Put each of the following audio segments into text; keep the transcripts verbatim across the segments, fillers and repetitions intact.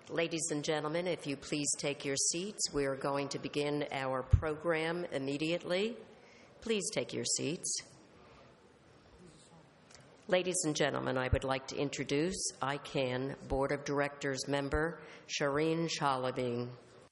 Ladies and gentlemen, if you please take your seats, we are going to begin our program immediately. Please take your seats. Ladies and gentlemen, I would like to introduce I CAN Board of Directors member Shireen Chalabi.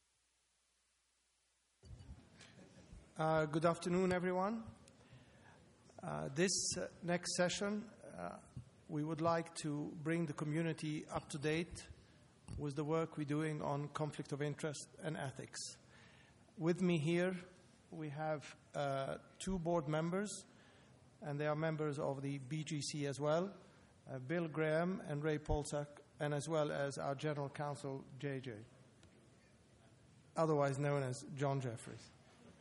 Uh, good afternoon, everyone. Uh, this uh, next session, uh, we would like to bring the community up to date with the work we're doing on conflict of interest and ethics. With me here, we have uh, two board members, and they are members of the B G C as well, uh, Bill Graham and Ray Polsak, and as well as our General Counsel, J J, otherwise known as John Jeffries.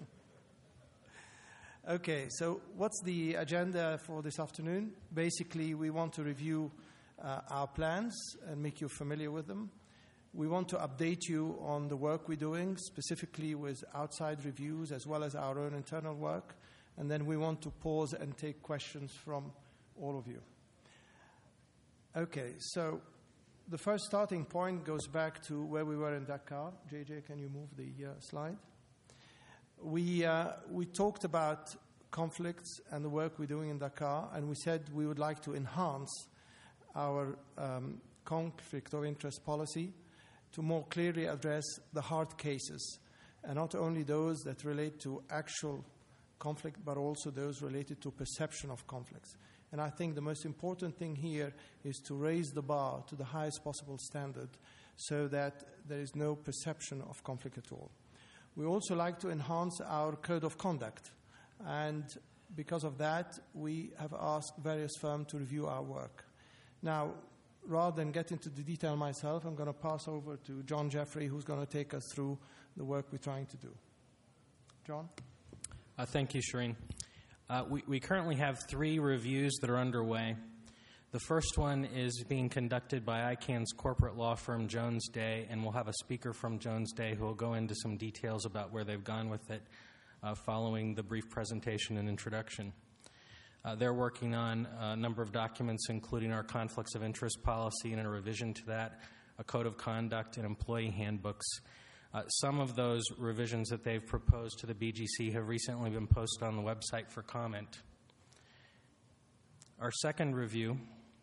Okay, so what's the agenda for this afternoon? Basically, we want to review uh, our plans and make you familiar with them. We want to update you on the work we're doing, specifically with outside reviews as well as our own internal work. And then we want to pause and take questions from all of you. Okay, so the first starting point goes back to where we were in Dakar. J J, can you move the uh, slide? We, uh, we talked about conflicts and the work we're doing in Dakar, and we said we would like to enhance our um, conflict of interest policy to more clearly address the hard cases, and not only those that relate to actual conflict, but also those related to perception of conflicts. And I think the most important thing here is to raise the bar to the highest possible standard so that there is no perception of conflict at all. We also like to enhance our code of conduct, and because of that, we have asked various firms to review our work. Now, rather than get into the detail myself, I'm going to pass over to John Jeffrey, who's going to take us through the work we're trying to do. John? Uh, thank you, Shireen. Uh, we, we currently have three reviews that are underway. The first one is being conducted by I CAN's corporate law firm, Jones Day, and we'll have a speaker from Jones Day who will go into some details about where they've gone with it uh, following the brief presentation and introduction. Uh, they're working on a number of documents, including our conflicts of interest policy and a revision to that, a code of conduct, and employee handbooks. Uh, some of those revisions that they've proposed to the B G C have recently been posted on the website for comment. Our second review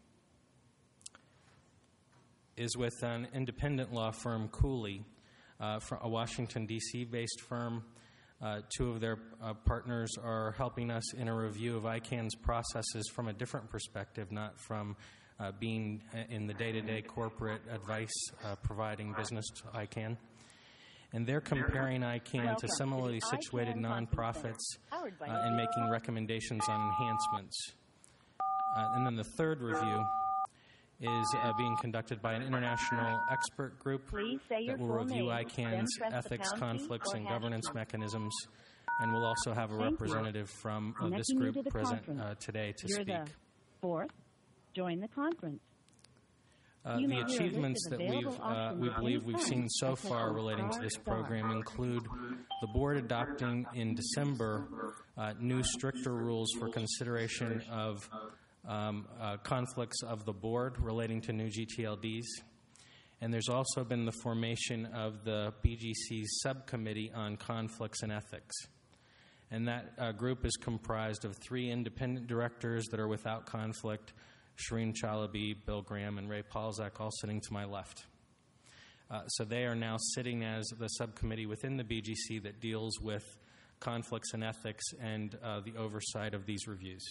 is with an independent law firm, Cooley, uh, a Washington, D C-based firm. Uh, two of their uh, partners are helping us in a review of I CAN's processes from a different perspective, not from uh, being in the day-to-day corporate advice uh, providing business to I CAN. And they're comparing I CAN to similarly situated nonprofits uh, and making recommendations on enhancements. Uh, and then the third review is uh, being conducted by an international expert group that will review I CAN's ethics, conflicts, and governance mechanisms, and we'll also have a representative from uh, this group present uh, today to You're speak. The fourth, join the conference. Uh, the achievements that we've, uh, we believe we've seen so far relating to this program include the board adopting in December uh, new stricter rules for consideration of Um, uh, conflicts of the board relating to new G T L Ds. And there's also been the formation of the B G C's subcommittee on conflicts and ethics. And that uh, group is comprised of three independent directors that are without conflict, Shireen Chalabi, Bill Graham, and Ray Polsak, all sitting to my left. Uh, so they are now sitting as the subcommittee within the B G C that deals with conflicts and ethics and uh, the oversight of these reviews.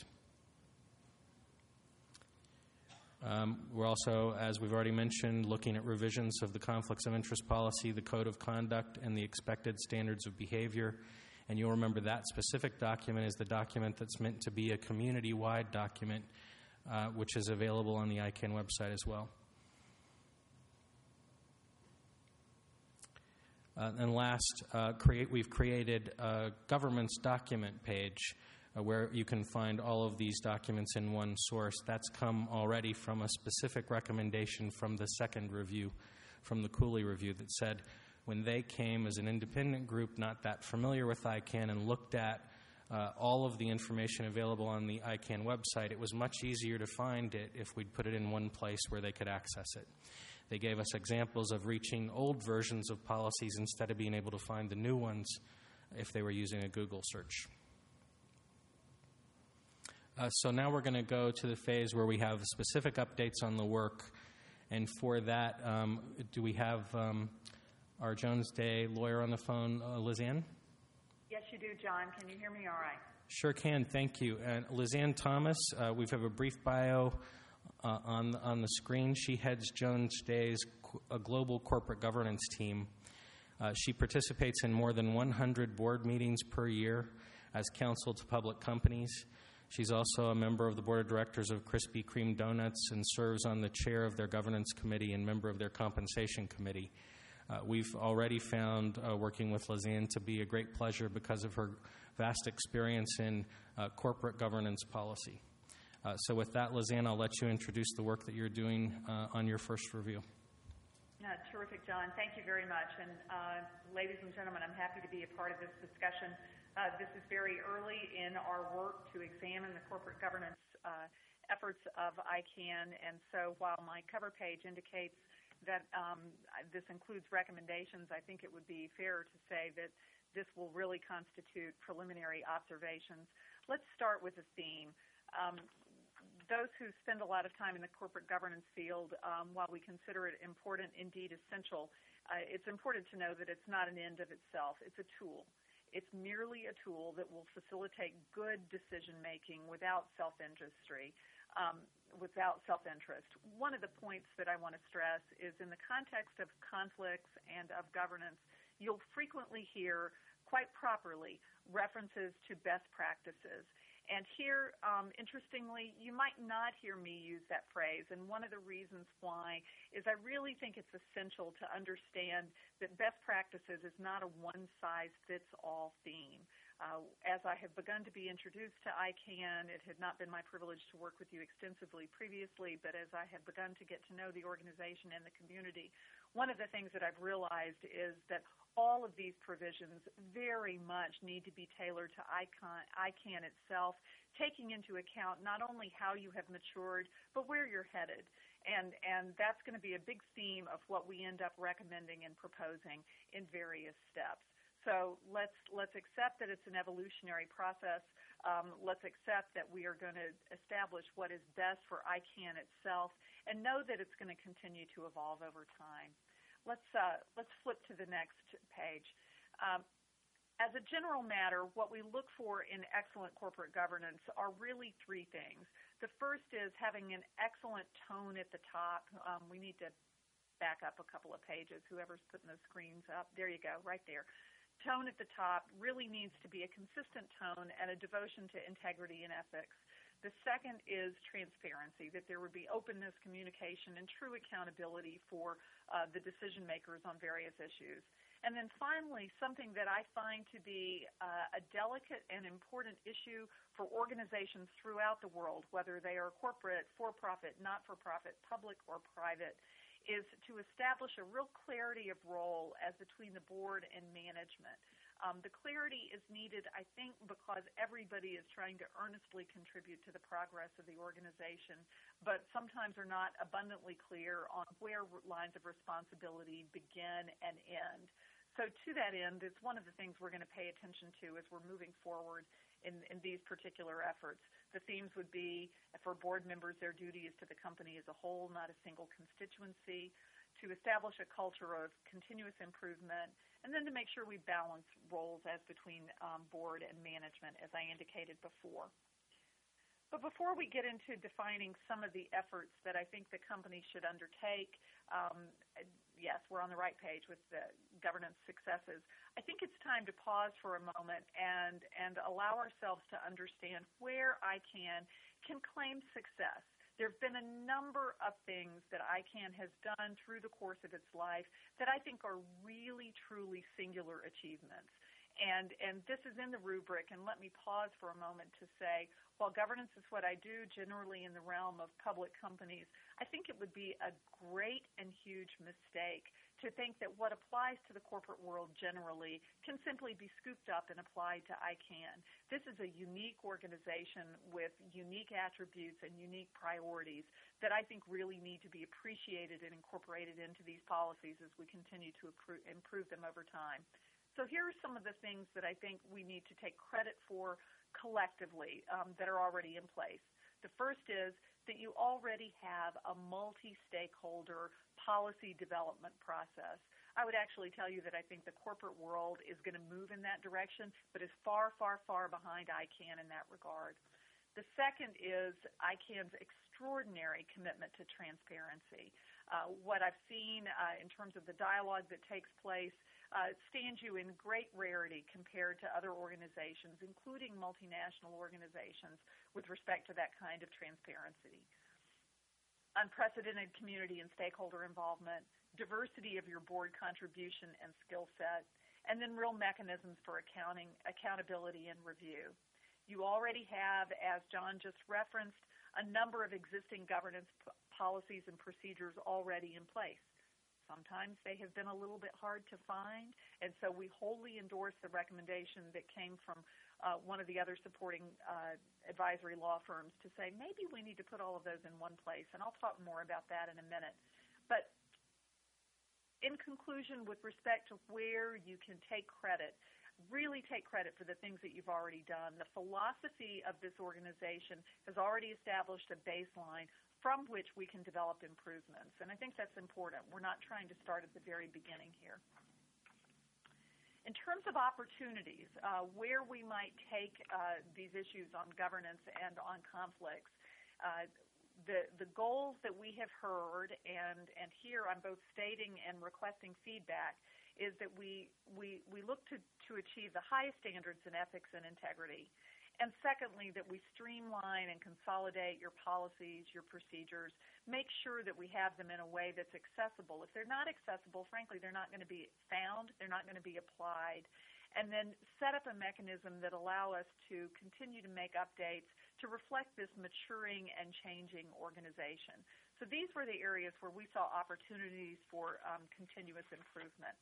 Um, we're also, as we've already mentioned, looking at revisions of the conflicts of interest policy, the code of conduct, and the expected standards of behavior. And you'll remember that specific document is the document that's meant to be a community-wide document, uh, which is available on the I CAN website as well. Uh, and last, uh, create, we've created a government's document page Uh, where you can find all of these documents in one source. That's come already from a specific recommendation from the second review, from the Cooley review, that said when they came as an independent group not that familiar with I CAN and looked at uh, all of the information available on the I CAN website, it was much easier to find it if we'd put it in one place where they could access it. They gave us examples of reaching old versions of policies instead of being able to find the new ones if they were using a Google search. Uh, so now we're going to go to the phase where we have specific updates on the work. And for that, um, do we have um, our Jones Day lawyer on the phone, uh, Lizanne? Yes, you do, John. Can you hear me all right? Sure can. Thank you. And Lizanne Thomas, uh, we have a brief bio uh, on, on the screen. She heads Jones Day's qu- a global corporate governance team. Uh, she participates in more than one hundred board meetings per year as counsel to public companies. She's also a member of the board of directors of Krispy Kreme Donuts and serves on the chair of their governance committee and member of their compensation committee. Uh, we've already found uh, working with Lizanne to be a great pleasure because of her vast experience in uh, corporate governance policy. Uh, so with that, Lizanne, I'll let you introduce the work that you're doing uh, on your first review. Uh, terrific, John. Thank you very much. And uh, ladies and gentlemen, I'm happy to be a part of this discussion. Uh, this is very early in our work to examine the corporate governance uh, efforts of I CAN, and so while my cover page indicates that um, this includes recommendations, I think it would be fair to say that this will really constitute preliminary observations. Let's start with the theme. Um, those who spend a lot of time in the corporate governance field, um, while we consider it important, indeed essential, uh, it's important to know that it's not an end of itself. It's a tool. It's merely a tool that will facilitate good decision-making without self-interest. Um, without self-interest. One of the points that I want to stress is in the context of conflicts and of governance, you'll frequently hear, quite properly, references to best practices. And here, um, interestingly, you might not hear me use that phrase, and one of the reasons why is I really think it's essential to understand that best practices is not a one-size-fits-all theme. Uh, as I have begun to be introduced to I CAN, it had not been my privilege to work with you extensively previously, but as I have begun to get to know the organization and the community, one of the things that I've realized is that all of these provisions very much need to be tailored to I CAN itself, taking into account not only how you have matured, but where you're headed. And, and that's going to be a big theme of what we end up recommending and proposing in various steps. So let's let's accept that it's an evolutionary process. Um, let's accept that we are going to establish what is best for I CAN itself, and know that it's going to continue to evolve over time. Let's uh, let's flip to the next page. Um, as a general matter, what we look for in excellent corporate governance are really three things. The first is having an excellent tone at the top. Um, we need to back up a couple of pages. Whoever's putting the screens up, there you go, right there. Tone at the top really needs to be a consistent tone and a devotion to integrity and ethics. The second is transparency, that there would be openness, communication, and true accountability for uh, the decision makers on various issues. And then finally, something that I find to be uh, a delicate and important issue for organizations throughout the world, whether they are corporate, for-profit, not-for-profit, public, or private, is to establish a real clarity of role as between the board and management. Um, the clarity is needed, I think, because everybody is trying to earnestly contribute to the progress of the organization, but sometimes are not abundantly clear on where lines of responsibility begin and end. So to that end, it's one of the things we're going to pay attention to as we're moving forward in, in these particular efforts. The themes would be, for board members, their duty is to the company as a whole, not a single constituency, to establish a culture of continuous improvement, and then to make sure we balance roles as between um, board and management, as I indicated before. But before we get into defining some of the efforts that I think the company should undertake, um, yes, we're on the right page with the governance successes. I think it's time to pause for a moment and, and allow ourselves to understand where I CAN can claim success. There have been a number of things that I CAN has done through the course of its life that I think are really, truly singular achievements. And, and this is in the rubric, and let me pause for a moment to say, while governance is what I do generally in the realm of public companies, I think it would be a great and huge mistake to think that what applies to the corporate world generally can simply be scooped up and applied to I CANN. This is a unique organization with unique attributes and unique priorities that I think really need to be appreciated and incorporated into these policies as we continue to improve them over time. So here are some of the things that I think we need to take credit for collectively um, that are already in place. The first is that you already have a multi-stakeholder policy development process. I would actually tell you that I think the corporate world is going to move in that direction, but is far, far, far behind I CANN in that regard. The second is I CANN's extraordinary commitment to transparency. Uh, what I've seen uh, in terms of the dialogue that takes place uh, stands you in great rarity compared to other organizations, including multinational organizations, with respect to that kind of transparency. Unprecedented community and stakeholder involvement, diversity of your board contribution and skill set, and then real mechanisms for accounting, accountability and review. You already have, as John just referenced, a number of existing governance p- policies and procedures already in place. Sometimes they have been a little bit hard to find, and so we wholly endorse the recommendation that came from uh, one of the other supporting uh, advisory law firms to say maybe we need to put all of those in one place, and I'll talk more about that in a minute. But in conclusion, with respect to where you can take credit, really take credit for the things that you've already done. The philosophy of this organization has already established a baseline from which we can develop improvements, and I think that's important. We're not trying to start at the very beginning here. In terms of opportunities, uh, where we might take uh, these issues on governance and on conflicts, uh, the, the goals that we have heard, and, and here I'm both stating and requesting feedback, is that we, we, we look to, to achieve the highest standards in ethics and integrity. And secondly, that we streamline and consolidate your policies, your procedures, make sure that we have them in a way that's accessible. If they're not accessible, frankly, they're not going to be found, they're not going to be applied. And then set up a mechanism that allow us to continue to make updates to reflect this maturing and changing organization. So these were the areas where we saw opportunities for um, continuous improvement.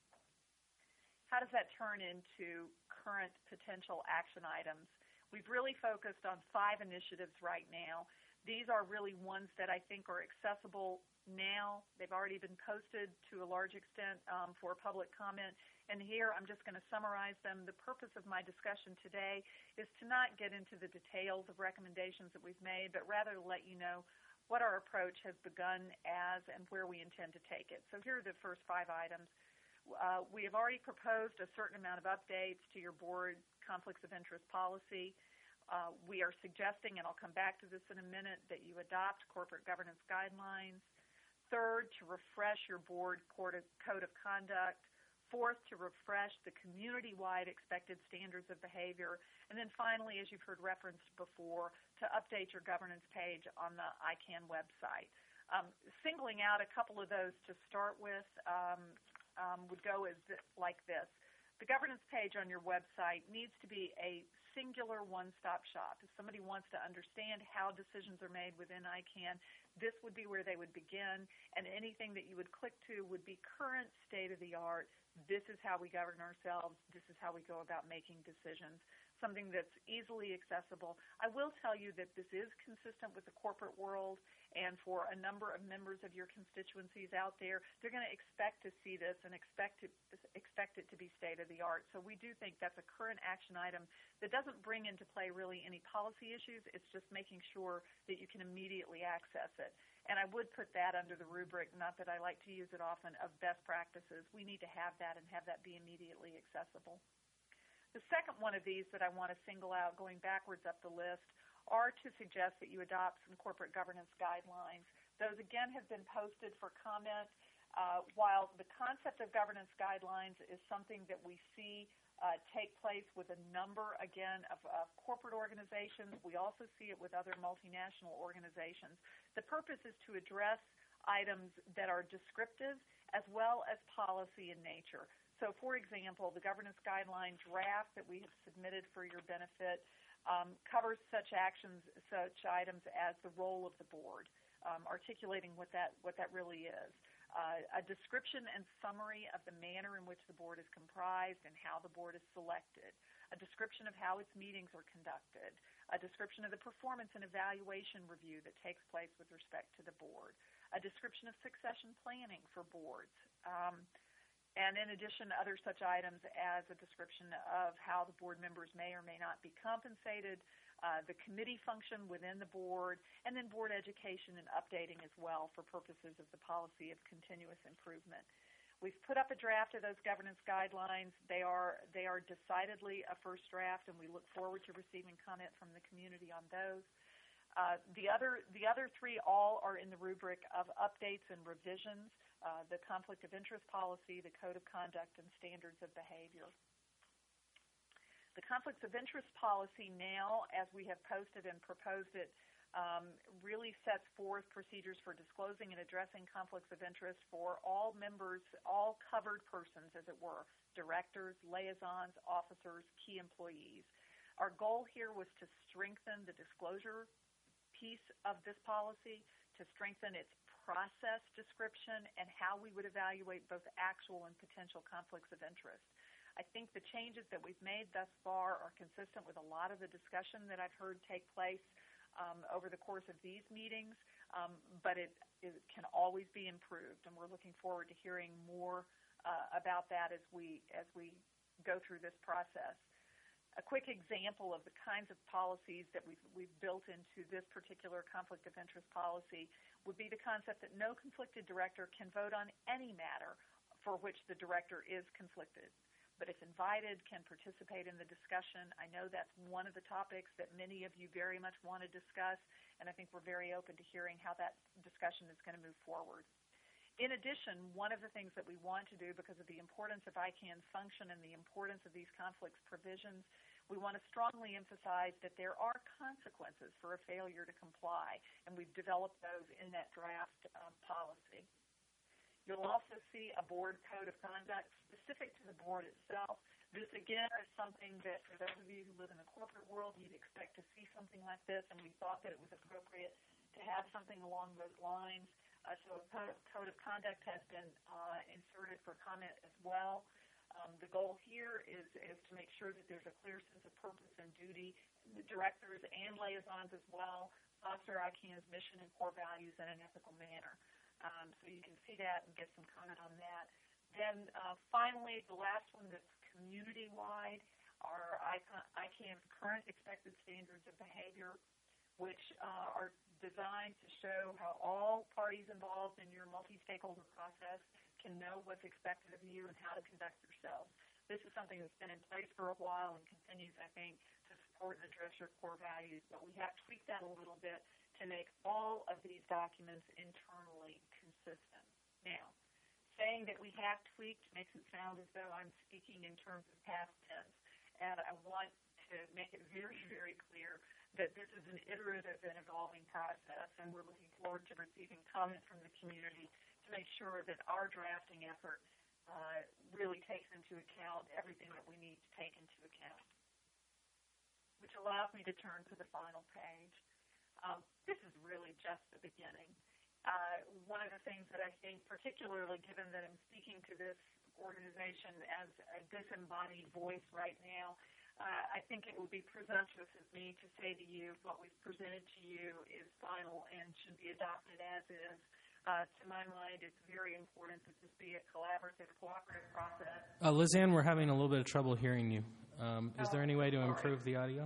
How does that turn into current potential action items? We've really focused on five initiatives right now. These are really ones that I think are accessible now. They've already been posted to a large extent um, for public comment. And here I'm just going to summarize them. The purpose of my discussion today is to not get into the details of recommendations that we've made, but rather to let you know what our approach has begun as and where we intend to take it. So here are the first five items. Uh, we have already proposed a certain amount of updates to your board conflicts of interest policy. Uh, we are suggesting, and I'll come back to this in a minute, that you adopt corporate governance guidelines. Third, to refresh your board code of conduct. Fourth, to refresh the community-wide expected standards of behavior. And then finally, as you've heard referenced before, to update your governance page on the I CANN website. Um, singling out a couple of those to start with, um, Um, would go as th- like this. The governance page on your website needs to be a singular one-stop shop. If somebody wants to understand how decisions are made within I CANN, this would be where they would begin, and anything that you would click to would be current state-of-the-art. This is how we govern ourselves. This is how we go about making decisions, something that's easily accessible. I will tell you that this is consistent with the corporate world, and for a number of members of your constituencies out there, they're going to expect to see this and expect it, expect it to be state-of-the-art. So we do think that's a current action item that doesn't bring into play really any policy issues. It's just making sure that you can immediately access it. And I would put that under the rubric, not that I like to use it often, of best practices. We need to have that and have that be immediately accessible. The second one of these that I want to single out, going backwards up the list, are to suggest that you adopt some corporate governance guidelines. Those, again, have been posted for comment. Uh, while the concept of governance guidelines is something that we see uh, take place with a number, again, of, of corporate organizations, we also see it with other multinational organizations. The purpose is to address items that are descriptive as well as policy in nature. So, for example, the governance guideline draft that we have submitted for your benefit um, covers such actions, such items as the role of the board, um, articulating what that what that really is. Uh, a description and summary of the manner in which the board is comprised and how the board is selected, a description of how its meetings are conducted, a description of the performance and evaluation review that takes place with respect to the board, a description of succession planning for boards, um, and in addition, other such items as a description of how the board members may or may not be compensated, uh, the committee function within the board, and then board education and updating as well for purposes of the policy of continuous improvement. We've put up a draft of those governance guidelines. They are, they are decidedly a first draft, and we look forward to receiving comment from the community on those. Uh, the other the other three all are in the rubric of updates and revisions, uh, the conflict of interest policy, the code of conduct, and standards of behavior. The conflicts of interest policy now, as we have posted and proposed it, um, really sets forth procedures for disclosing and addressing conflicts of interest for all members, all covered persons, as it were, directors, liaisons, officers, key employees. Our goal here was to strengthen the disclosure piece of this policy, to strengthen its process description and how we would evaluate both actual and potential conflicts of interest. I think the changes that we've made thus far are consistent with a lot of the discussion that I've heard take place um, over the course of these meetings, um, but it, it can always be improved, and we're looking forward to hearing more uh, about that as we as we go through this process. A quick example of the kinds of policies that we've, we've built into this particular conflict of interest policy would be the concept that no conflicted director can vote on any matter for which the director is conflicted, but if invited, can participate in the discussion. I know that's one of the topics that many of you very much want to discuss, and I think we're very open to hearing how that discussion is going to move forward. In addition, one of the things that we want to do because of the importance of I CAN's function and the importance of these conflicts provisions, we want to strongly emphasize that there are consequences for a failure to comply, and we've developed those in that draft um, policy. You'll also see a board code of conduct specific to the board itself. This, again, is something that for those of you who live in the corporate world, you'd expect to see something like this, and we thought that it was appropriate to have something along those lines. Uh, so a code, code of conduct has been uh, inserted for comment as well. Um, the goal here is, is to make sure that there's a clear sense of purpose and duty. The directors and liaisons as well foster I CAN's mission and core values in an ethical manner. Um, so you can see that and get some comment on that. Then uh, finally, the last one that's community-wide are I CAN's current expected standards of behavior, which uh, are designed to show how all parties involved in your multi-stakeholder process can know what's expected of you and how to conduct yourselves. This is something that's been in place for a while and continues, I think, to support and address your core values, but we have tweaked that a little bit to make all of these documents internally consistent. Now, saying that we have tweaked makes it sound as though I'm speaking in terms of past tense, and I want to make it very, very clear that this is an iterative and evolving process, and we're looking forward to receiving comment from the community to make sure that our drafting effort uh, really takes into account everything that we need to take into account, which allows me to turn to the final page. Um, this is really just the beginning. Uh, one of the things that I think, particularly given that I'm speaking to this organization as a disembodied voice right now, Uh, I think it would be presumptuous of me to say to you what we've presented to you is final and should be adopted as is. Uh, to my mind, it's very important that this be a collaborative, cooperative process. Uh, Lizanne, we're having a little bit of trouble hearing you. Um, is there any way to improve the audio?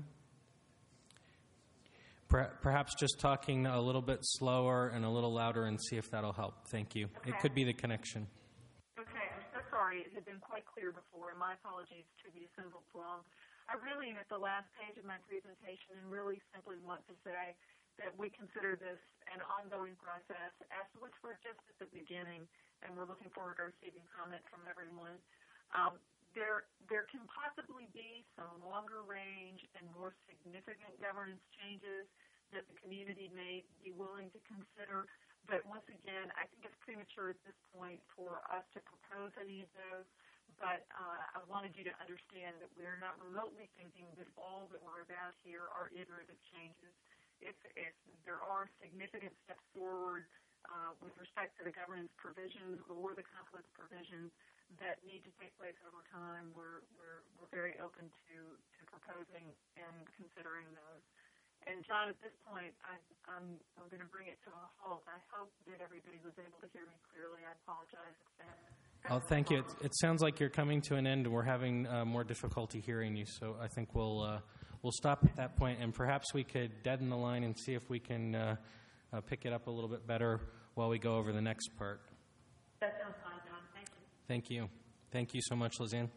Per- perhaps just talking a little bit slower and a little louder and see if that'll help. Thank you. Okay. It could be the connection. Okay, I'm so sorry. It had been quite clear before, and my apologies to the assembled throng. I really am at the last page of my presentation and really simply want to say that we consider this an ongoing process, as to which we're just at the beginning, and we're looking forward to receiving comment from everyone. Um, there, there can possibly be some longer range and more significant governance changes that the community may be willing to consider, but once again, I think it's premature at this point for us to propose any of those. But uh, I wanted you to understand that we're not remotely thinking that all that we're about here are iterative changes. If, if there are significant steps forward uh, with respect to the governance provisions or the conflict provisions that need to take place over time, we're, we're, we're very open to, to proposing and considering those. And, John, at this point, I, I'm, I'm going to bring it to a halt. I hope that everybody was able to hear me clearly. I apologize if that. Oh, thank you. It, it sounds like you're coming to an end, and we're having uh, more difficulty hearing you. So I think we'll uh, we'll stop at that point, and perhaps we could deaden the line and see if we can uh, uh, pick it up a little bit better while we go over the next part. That sounds fine, John. Thank you. Thank you. Thank you so much, Lizanne.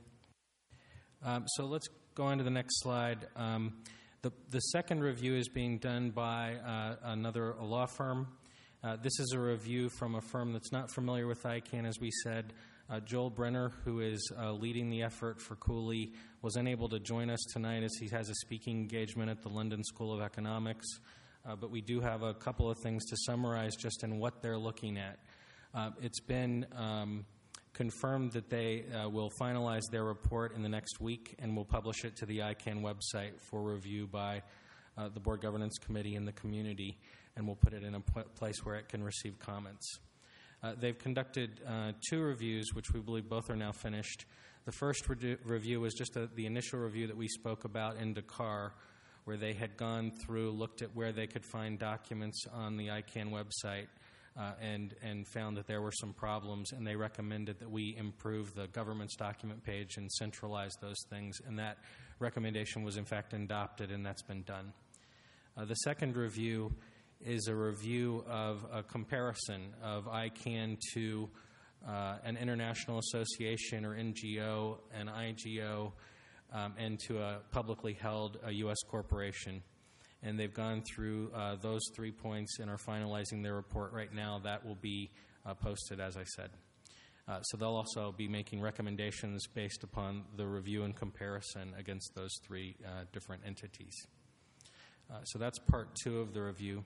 Um, so let's go on to the next slide. Um, the the second review is being done by uh, another a law firm. Uh, this is a review from a firm that's not familiar with I CANN, as we said. Uh, Joel Brenner, who is uh, leading the effort for Cooley, was unable to join us tonight as he has a speaking engagement at the London School of Economics. Uh, but we do have a couple of things to summarize just in what they're looking at. Uh, it's been um, confirmed that they uh, will finalize their report in the next week and will publish it to the I CANN website for review by uh, the Board Governance Committee and the community, and we'll put it in a p- place where it can receive comments. Uh, they've conducted uh, two reviews, which we believe both are now finished. The first re- review was just a, the initial review that we spoke about in Dakar, where they had gone through, looked at where they could find documents on the I CANN website, uh, and, and found that there were some problems, and they recommended that we improve the government's document page and centralize those things, and that recommendation was in fact adopted, and that's been done. Uh, the second review is a review of a comparison of I CANN to uh, an international association or N G O, an I G O, um, and to a publicly held a U S corporation. And they've gone through uh, those three points and are finalizing their report right now. That will be uh, posted, as I said. Uh, so they'll also be making recommendations based upon the review and comparison against those three uh, different entities. Uh, so that's part two of the review.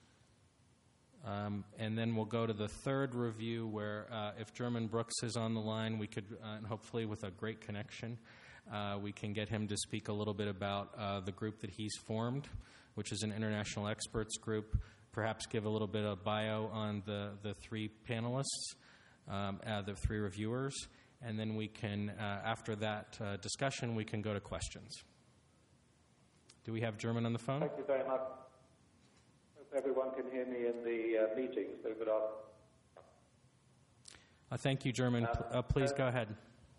Um, and then we'll go to the third review where uh, if German Brooks is on the line, we could, uh, and hopefully with a great connection, uh, we can get him to speak a little bit about uh, the group that he's formed, which is an international experts group, perhaps give a little bit of bio on the, the three panelists, um, uh, the three reviewers, and then we can, uh, after that uh, discussion, we can go to questions. Do we have German on the phone? Thank you very much. Everyone can hear me in the uh, meetings, so good afternoon. Uh, thank you, German. Um, uh, please uh, go ahead.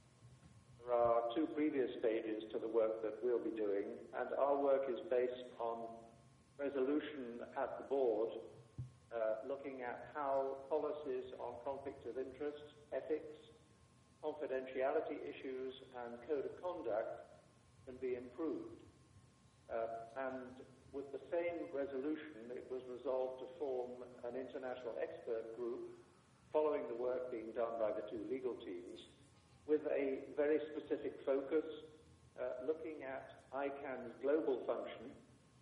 There are two previous stages to the work that we'll be doing, and our work is based on resolution at the board, uh, looking at how policies on conflict of interest, ethics, confidentiality issues, and code of conduct can be improved. Uh, and with the same resolution, it was resolved to form an international expert group following the work being done by the two legal teams with a very specific focus, uh, looking at I CANN's global function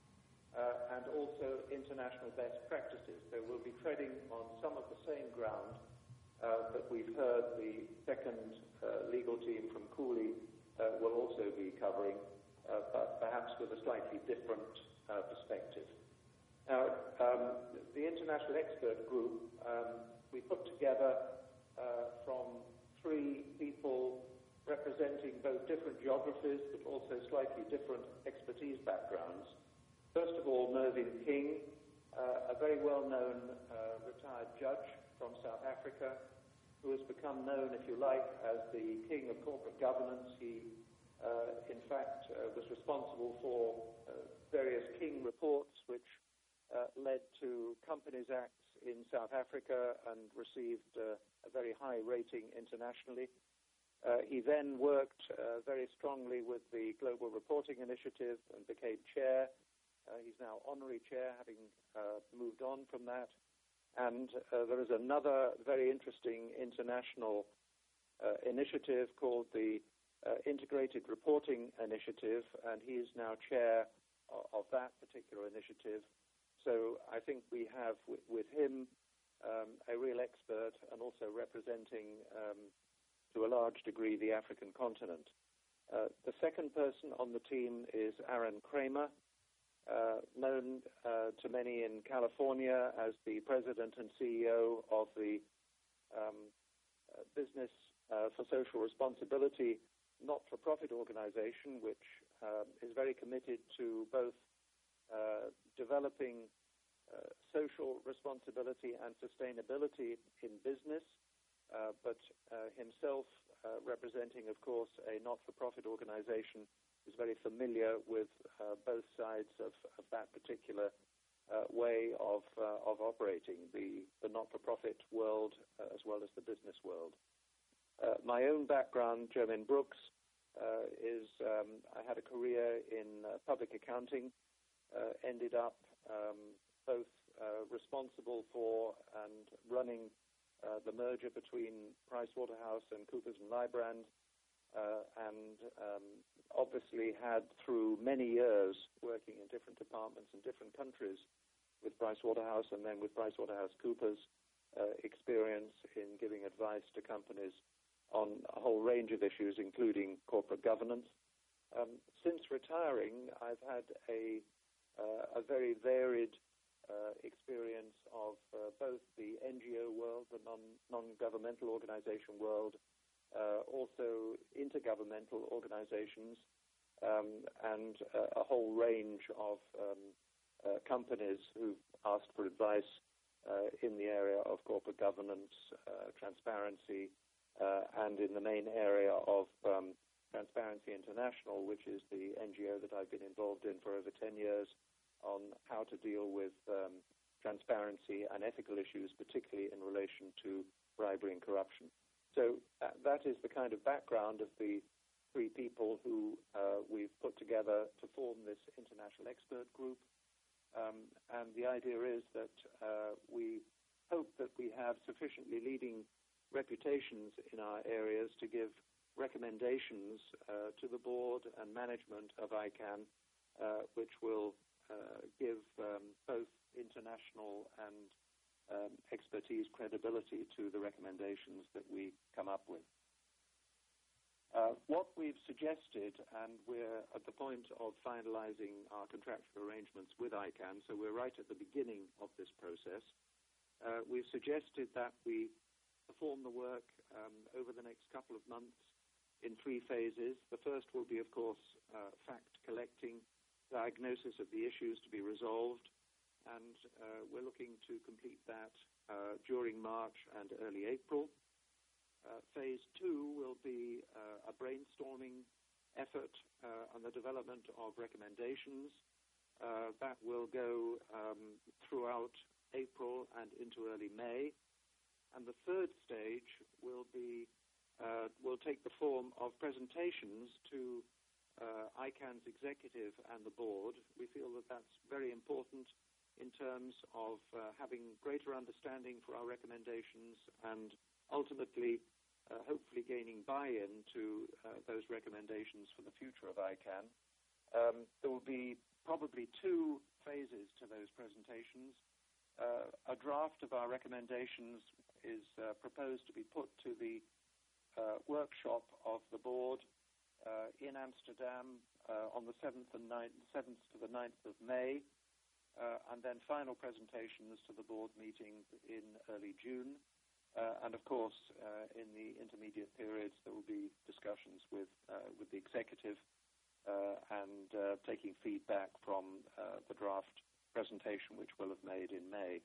uh, and also international best practices. So we'll be treading on some of the same ground uh, that we've heard the second uh, legal team from Cooley uh, will also be covering, uh, but perhaps with a slightly different Uh, perspective. Now, um, the International Expert Group um, we put together uh, from three people representing both different geographies but also slightly different expertise backgrounds. First of all, Mervyn King, uh, a very well-known uh, retired judge from South Africa who has become known, if you like, as the king of corporate governance. He, uh, in fact, uh, was responsible for uh, various King reports which uh, led to Companies Acts in South Africa and received uh, a very high rating internationally. Uh, he then worked uh, very strongly with the Global Reporting Initiative and became chair. Uh, he's now honorary chair, having uh, moved on from that. And uh, there is another very interesting international uh, initiative called the uh, Integrated Reporting Initiative, and he is now chair of that particular initiative. So I think we have w- with him um, a real expert and also representing um, to a large degree the African continent. Uh, the second person on the team is Aaron Kramer. uh, known uh, to many in California as the president and C E O of the um, uh, Business uh, for Social Responsibility not-for-profit organization, which uh, is very committed to both uh, developing uh, social responsibility and sustainability in business, uh, but uh, himself uh, representing, of course, a not-for-profit organization, is very familiar with uh, both sides of, of that particular uh, way of uh, of operating, the, the not-for-profit world uh, as well as the business world. Uh, my own background, Jermaine Brooks, uh, is um, I had a career in uh, public accounting, uh, ended up um, both uh, responsible for and running uh, the merger between Pricewaterhouse and Coopers and Lybrand, uh, and um, obviously had through many years working in different departments in different countries with Pricewaterhouse and then with PricewaterhouseCoopers, uh, experience in giving advice to companies on a whole range of issues, including corporate governance. Um, since retiring, I've had a, uh, a very varied uh, experience of uh, both the N G O world, the non, non-governmental organization world, Uh, also intergovernmental organizations, um, and uh, a whole range of um, uh, companies who've asked for advice uh, in the area of corporate governance, uh, transparency, uh, and in the main area of um, Transparency International, which is the N G O that I've been involved in for over ten years, on how to deal with um, transparency and ethical issues, particularly in relation to bribery and corruption. So uh, that is the kind of background of the three people who uh, we've put together to form this international expert group. Um, and the idea is that uh, we hope that we have sufficiently leading reputations in our areas to give recommendations uh, to the board and management of I CAN, uh, which will uh, give um, both international and Um, expertise, credibility to the recommendations that we come up with. Uh, what we've suggested, and we're at the point of finalizing our contractual arrangements with I CAN, so we're right at the beginning of this process, uh, we've suggested that we perform the work um, over the next couple of months in three phases. The first will be, of course, uh, fact collecting, diagnosis of the issues to be resolved, and uh, we're looking to complete that uh, during March and early April. Uh, phase two will be uh, a brainstorming effort uh, on the development of recommendations. Uh, that will go um, throughout April and into early May. And the third stage will be uh, will take the form of presentations to uh, I CAN's executive and the board. We feel that that's very important in terms of uh, having greater understanding for our recommendations and ultimately, uh, hopefully gaining buy-in to uh, those recommendations for the future of I CAN. Um, there will be probably two phases to those presentations. Uh, a draft of our recommendations is uh, proposed to be put to the uh, workshop of the board uh, in Amsterdam uh, on the seventh and ninth, seventh to the ninth of May. Uh, and then final presentations to the board meeting in early June. Uh, and of course, uh, in the intermediate periods, there will be discussions with uh, with the executive uh, and uh, taking feedback from uh, the draft presentation, which we'll have made in May.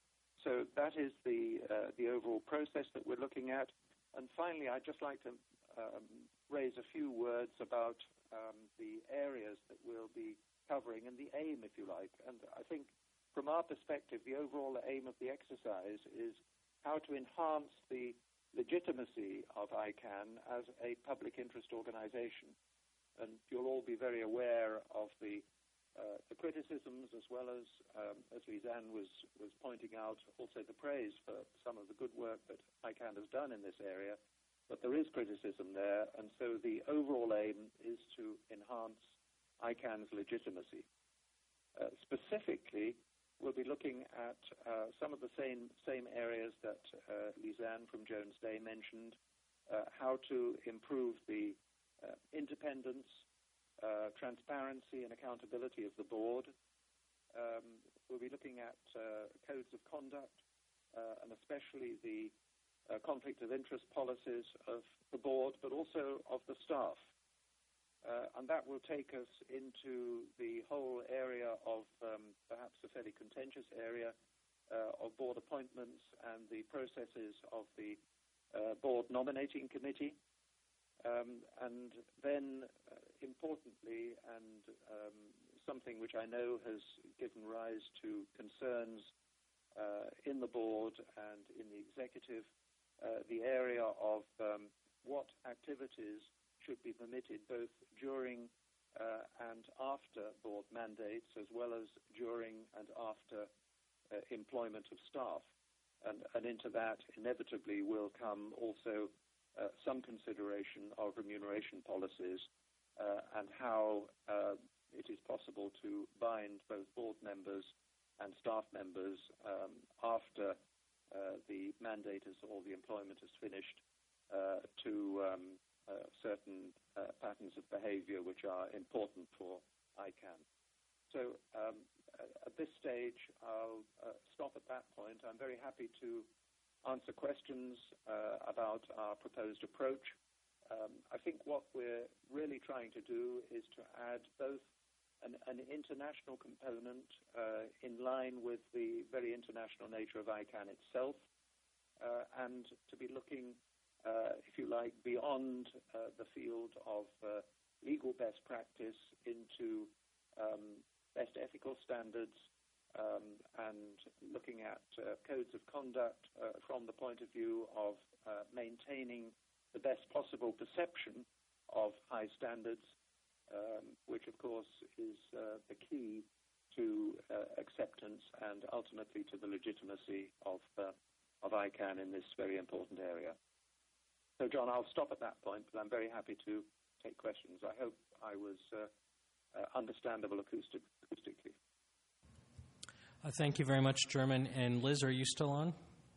So that is the uh, the overall process that we're looking at. And finally, I'd just like to um, raise a few words about um, the areas that we'll be covering and the aim, if you like. And I think from our perspective, the overall aim of the exercise is how to enhance the legitimacy of I CAN as a public interest organization. And you'll all be very aware of the uh, the criticisms as well as, um, as Lisanne was, was pointing out, also the praise for some of the good work that I CAN has done in this area. But there is criticism there, and so the overall aim is to enhance I CAN's legitimacy. Uh, specifically, we'll be looking at uh, some of the same same areas that uh, Lisanne from Jones Day mentioned, uh, how to improve the uh, independence, uh, transparency and accountability of the board, um, we'll be looking at uh, codes of conduct, uh, and especially the uh, conflict of interest policies of the board, but also of the staff. Uh, and that will take us into the whole area of um, perhaps a fairly contentious area uh, of board appointments and the processes of the uh, board nominating committee. Um, and then, uh, importantly, and um, something which I know has given rise to concerns uh, in the board and in the executive, uh, the area of um, what activities should be permitted both during uh, and after board mandates, as well as during and after uh, employment of staff. And, and into that inevitably will come also uh, some consideration of remuneration policies uh, and how uh, it is possible to bind both board members and staff members um, after uh, the mandate is, or the employment is finished uh, to um, uh, certain uh, patterns of behavior which are important for I CANN. So um, at this stage, I'll uh, stop at that point. I'm very happy to answer questions uh, about our proposed approach. Um, I think what we're really trying to do is to add both an, an international component uh, in line with the very international nature of I CANN itself, uh, and to be looking, uh, if you like, beyond uh, the field of uh, legal best practice into um, best ethical standards, um, and looking at uh, codes of conduct uh, from the point of view of uh, maintaining the best possible perception of high standards, um, which of course is uh, the key to uh, acceptance and ultimately to the legitimacy of, uh, of I CANN in this very important area. So, John, I'll stop at that point, but I'm very happy to take questions. I hope I was uh, uh, understandable acoustic, acoustically. Uh, thank you very much, German. And Liz, are you still on?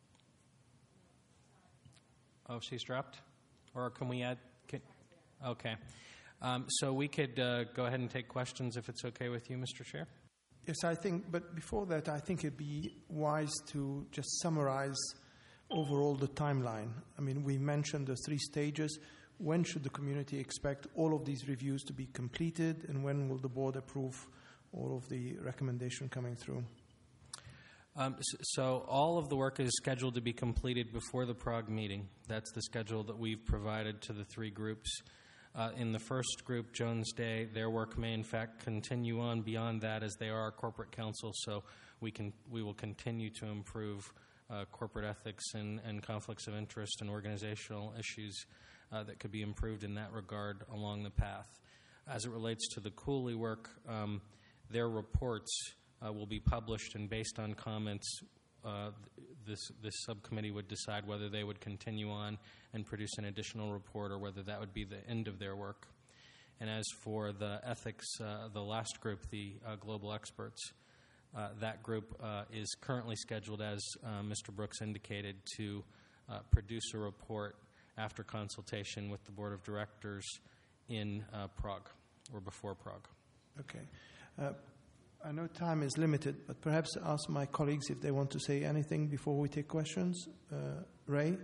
Oh, she's dropped? Or can we add? Can, okay. Um, so we could uh, go ahead and take questions if it's okay with you, Mister Chair. Yes, I think, but before that, I think it'd be wise to just summarize overall the timeline. I mean, we mentioned the three stages. When should the community expect all of these reviews to be completed, and when will the board approve all of the recommendation coming through? Um, so all of the work is scheduled to be completed before the Prague meeting. That's the schedule that we've provided to the three groups. Uh, in the first group, Jones Day, their work may in fact continue on beyond that, as they are a corporate council, so we can we will continue to improve uh, corporate ethics and, and conflicts of interest and organizational issues uh, that could be improved in that regard along the path. As it relates to the Cooley work, um, their reports Uh, will be published, and based on comments, uh, this this subcommittee would decide whether they would continue on and produce an additional report, or whether that would be the end of their work. And as for the ethics, uh, the last group, the uh, global experts, uh, that group uh, is currently scheduled, as uh, Mister Brooks indicated, to uh, produce a report after consultation with the board of directors in uh, Prague, or before Prague. Okay. Uh, I know time is limited, but perhaps ask my colleagues if they want to say anything before we take questions. Uh, Ray?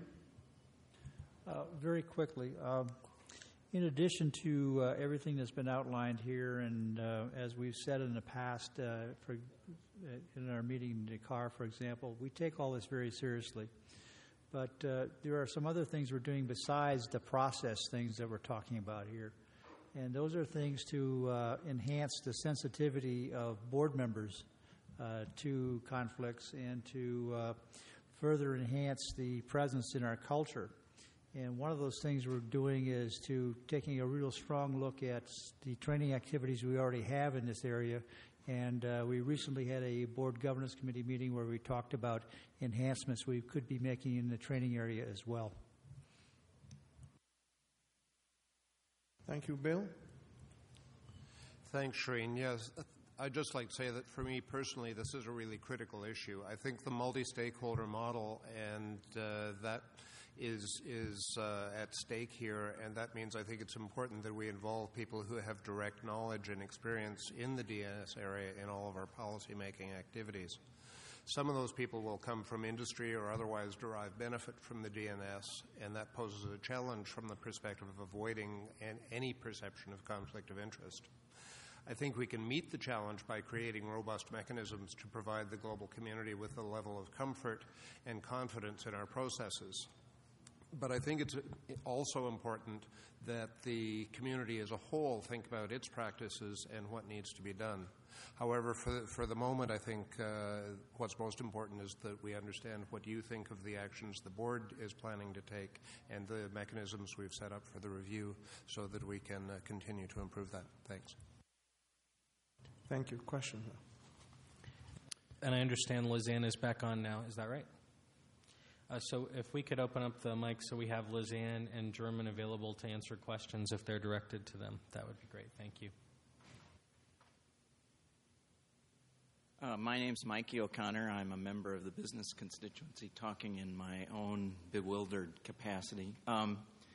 Uh, very quickly, um, in addition to uh, everything that's been outlined here, and uh, as we've said in the past, uh, for, uh, in our meeting in Dakar, for example, we take all this very seriously. But uh, there are some other things we're doing besides the process things that we're talking about here. And those are things to uh, enhance the sensitivity of board members uh, to conflicts, and to uh, further enhance the presence in our culture. And one of those things we're doing is to taking a real strong look at the training activities we already have in this area. And uh, we recently had a board governance committee meeting where we talked about enhancements we could be making in the training area as well. Thank you, Bill. Thanks, Shreen. Yes, I'd just like to say that for me personally, this is a really critical issue. I think the multi-stakeholder model and uh, that is is uh, at stake here, and that means I think it's important that we involve people who have direct knowledge and experience in the D N S area in all of our policymaking activities. Some of those people will come from industry or otherwise derive benefit from the D N S, and that poses a challenge from the perspective of avoiding an, any perception of conflict of interest. I think we can meet the challenge by creating robust mechanisms to provide the global community with a level of comfort and confidence in our processes. But I think it's also important that the community as a whole think about its practices and what needs to be done. However, for, for the moment, I think uh, what's most important is that we understand what you think of the actions the board is planning to take and the mechanisms we've set up for the review so that we can uh, continue to improve that. Thanks. Thank you. Question? And I understand Lizanne is back on now. Is that right? Uh, so if we could open up the mic so we have Lizanne and German available to answer questions if they're directed to them, that would be great. Thank you. Uh, my name's Mikey O'Connor. I'm a member of the business constituency, talking in my own bewildered capacity. Um,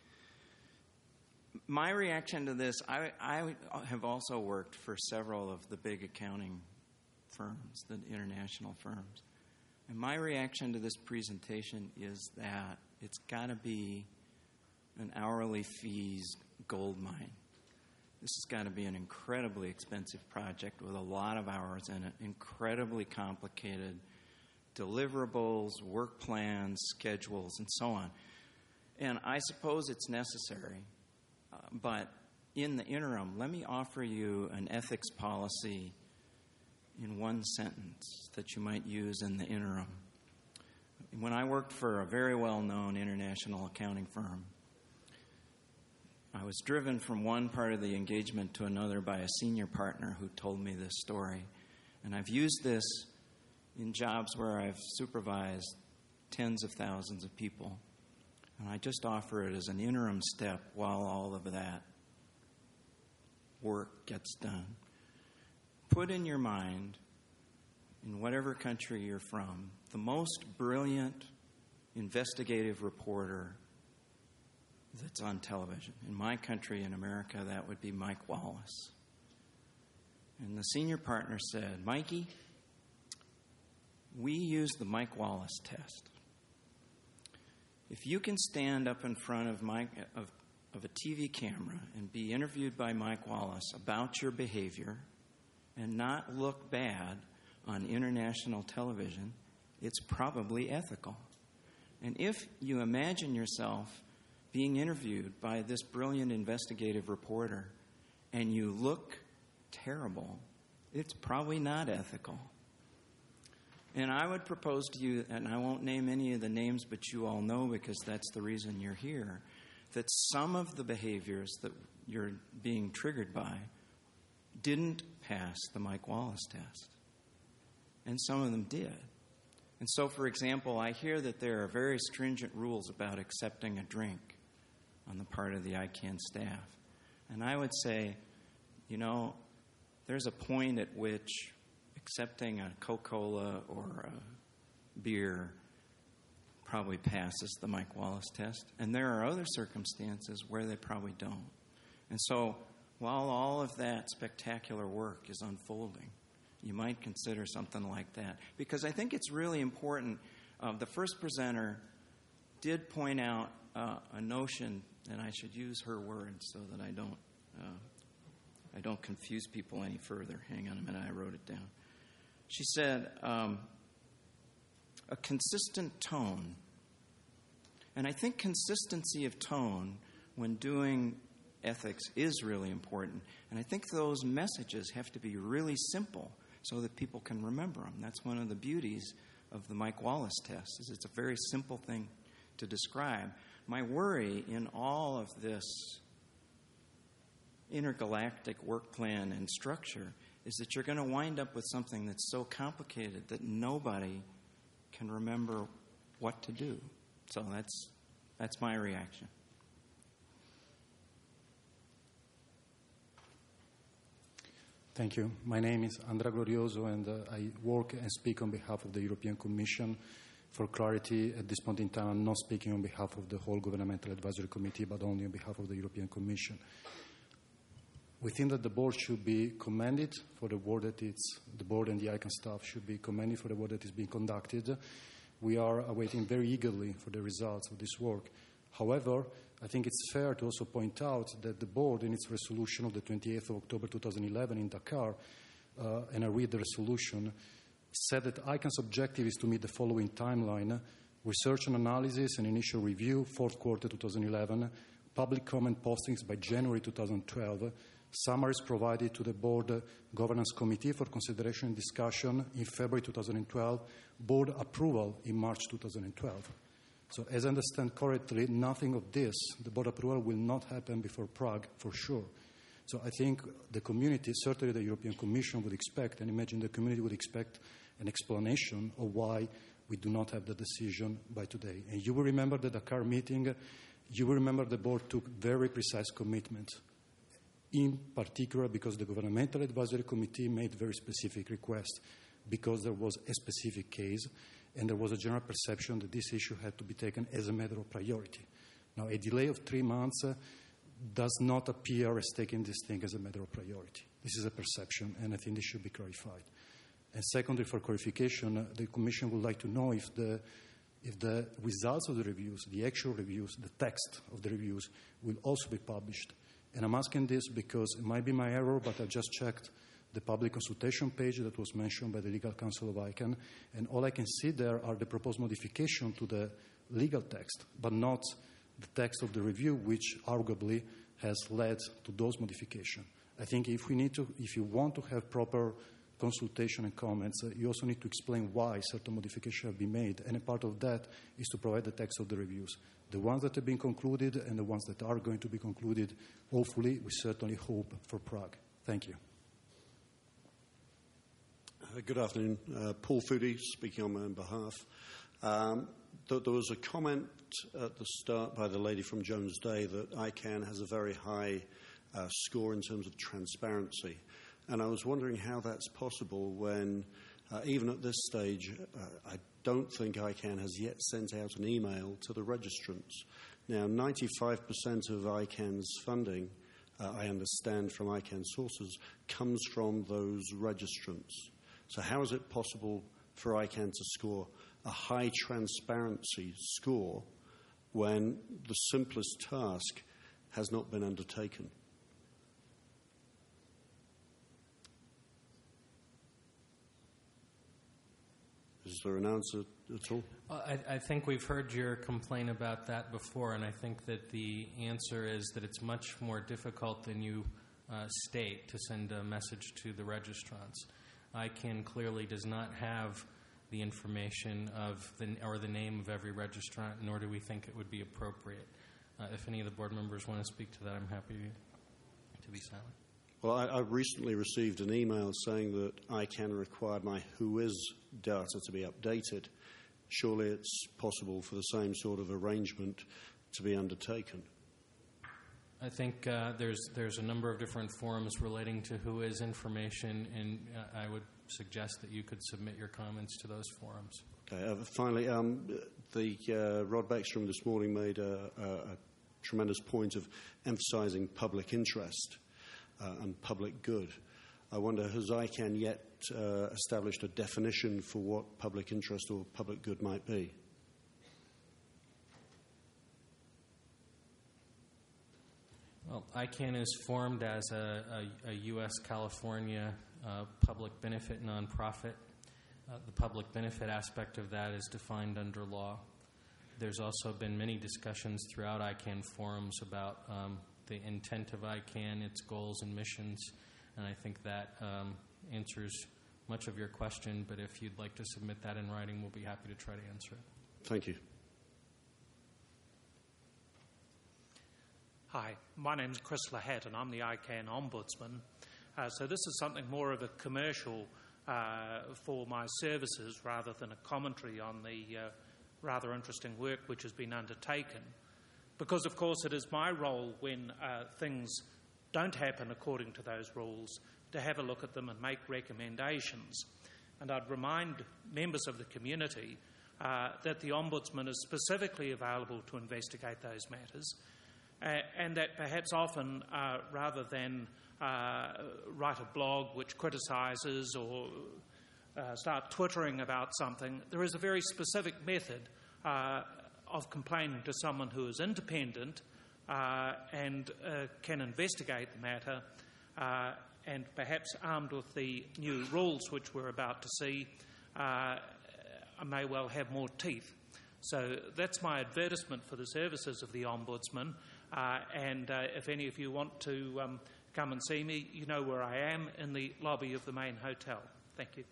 my reaction to this, I, I have also worked for several of the big accounting firms, the international firms. And my reaction to this presentation is that it's got to be an hourly fees gold mine. This has got to be an incredibly expensive project with a lot of hours in it, incredibly complicated deliverables, work plans, schedules, and so on. And I suppose it's necessary, uh, but in the interim, let me offer you an ethics policy in one sentence that you might use in the interim. When I worked for a very well-known international accounting firm, I was driven from one part of the engagement to another by a senior partner who told me this story. And I've used this in jobs where I've supervised tens of thousands of people. And I just offer it as an interim step while all of that work gets done. Put in your mind, in whatever country you're from, the most brilliant investigative reporter that's on television. In my country, in America, that would be Mike Wallace. And the senior partner said, Mikey, we use the Mike Wallace test. If you can stand up in front of, Mike, of, of a T V camera and be interviewed by Mike Wallace about your behavior and not look bad on international television, it's probably ethical. And if you imagine yourself being interviewed by this brilliant investigative reporter and you look terrible, it's probably not ethical. And I would propose to you, and I won't name any of the names, but you all know because that's the reason you're here, that some of the behaviors that you're being triggered by didn't pass the Mike Wallace test. And some of them did. And so, for example, I hear that there are very stringent rules about accepting a drink on the part of the I CANN staff. And I would say, you know, there's a point at which accepting a Coca-Cola or a beer probably passes the Mike Wallace test. And there are other circumstances where they probably don't. And so, while all of that spectacular work is unfolding, you might consider something like that. Because I think it's really important. Uh, the first presenter did point out uh, a notion, and I should use her words so that I don't uh, I don't confuse people any further. Hang on a minute, I wrote it down. She said, um, a consistent tone. And I think consistency of tone when doing ethics is really important. And I think those messages have to be really simple so that people can remember them. That's one of the beauties of the Mike Wallace test, is it's a very simple thing to describe. My worry in all of this intergalactic work plan and structure is that you're going to wind up with something that's so complicated that nobody can remember what to do. So that's that's my reaction. Thank you. My name is Andrea Glorioso, and uh, I work and speak on behalf of the European Commission For clarity, at this point in time, I'm not speaking on behalf of the whole Governmental Advisory Committee, but only on behalf of the European Commission. We think that the board should be commended for the work that it's, the board and the I C A N staff should be commended for the work that is being conducted. We are awaiting very eagerly for the results of this work. However, I think it's fair to also point out that the board, in its resolution of the twenty-eighth of October two thousand eleven in Dakar, uh, and I read the resolution, said that I C A N's objective is to meet the following timeline: research and analysis and initial review, fourth quarter two thousand eleven, public comment postings by January two thousand twelve, summaries provided to the Board Governance Committee for consideration and discussion in February two thousand twelve, Board approval in March two thousand twelve. So as I understand correctly, nothing of this, the Board approval, will not happen before Prague for sure. So I think the community, certainly the European Commission, would expect, and imagine the community would expect an explanation of why we do not have the decision by today. And you will remember the Dakar meeting, you will remember the Board took very precise commitments, in particular because the Governmental Advisory Committee made very specific requests, because there was a specific case, and there was a general perception that this issue had to be taken as a matter of priority. Now, a delay of three months uh, does not appear as taking this thing as a matter of priority. This is a perception, and I think this should be clarified. And secondly, for clarification, uh, the Commission would like to know if the, if the results of the reviews, the actual reviews, the text of the reviews, will also be published. And I'm asking this because it might be my error, but I just checked the public consultation page that was mentioned by the Legal Counsel of I C A N, and all I can see there are the proposed modification to the legal text, but not the text of the review, which arguably has led to those modifications. I think if we need to, if you want to have proper consultation and comments, uh, you also need to explain why certain modifications have been made, and a part of that is to provide the text of the reviews. The ones that have been concluded and the ones that are going to be concluded, hopefully, we certainly hope for Prague. Thank you. Uh, good afternoon. Uh, Paul Foodie, speaking on my own behalf. Um, th- there was a comment at the start by the lady from Jones Day that I C A N has a very high uh, score in terms of transparency. And I was wondering how that's possible when, uh, even at this stage, uh, I don't think I C A N has yet sent out an email to the registrants. Now, ninety-five percent of I C A N's funding, uh, I understand from I C A N sources, comes from those registrants. So how is it possible for I C A N to score a high transparency score when the simplest task has not been undertaken? Is there an answer at all? Uh, I, I think we've heard your complaint about that before, and I think that the answer is that it's much more difficult than you uh, state to send a message to the registrants. I C A N clearly does not have the information of the, or the name of every registrant, nor do we think it would be appropriate. Uh, if any of the board members want to speak to that, I'm happy to be silent. Well, I, I recently received an email saying that I C A N required my WHOIS data to be updated. Surely it's possible for the same sort of arrangement to be undertaken. I think uh, there's there's a number of different forums relating to WHOIS information, and uh, I would suggest that you could submit your comments to those forums. Okay. Uh, finally, um, the uh, Rod Beckstrom this morning made a, a, a tremendous point of emphasising public interest uh, and public good. I wonder, has I C A N yet uh, established a definition for what public interest or public good might be? Well, I C A N is formed as a, a, a U S California uh, public benefit nonprofit. Uh, the public benefit aspect of that is defined under law. There's also been many discussions throughout I C A N forums about um, the intent of I C A N, its goals and missions, and I think that um, answers much of your question, but if you'd like to submit that in writing, we'll be happy to try to answer it. Thank you. Hi, my name is Chris Lahat, and I'm the I C A N Ombudsman. Uh, so this is something more of a commercial uh, for my services rather than a commentary on the uh, rather interesting work which has been undertaken. Because, of course, it is my role when uh, things don't happen according to those rules to have a look at them and make recommendations. And I'd remind members of the community uh, that the Ombudsman is specifically available to investigate those matters, uh, and that perhaps often, uh, rather than uh, write a blog which criticises or uh, start twittering about something, there is a very specific method uh, of complaining to someone who is independent uh, and uh, can investigate the matter, uh, and perhaps armed with the new rules which we're about to see, uh, may well have more teeth. So that's my advertisement for the services of the Ombudsman, uh, and uh, if any of you want to um, come and see me, you know where I am, in the lobby of the main hotel. Thank you.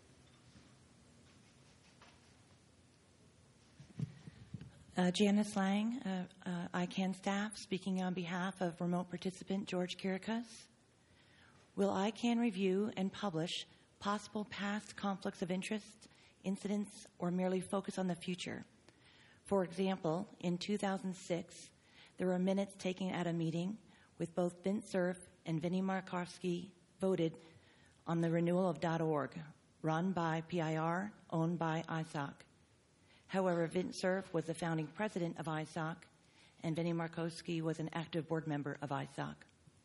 Uh, Janice Lang, uh, uh, I CAN staff, speaking on behalf of remote participant George Kirikas. Will I CAN review and publish possible past conflicts of interest, incidents, or merely focus on the future? For example, in two thousand six, there were minutes taken at a meeting with both Vint Cerf and Vinnie Markovsky voted on the renewal of .org, run by P I R, owned by I S O C. However, Vint Cerf was the founding president of I S O C, and Vinnie Markovsky was an active board member of I S O C.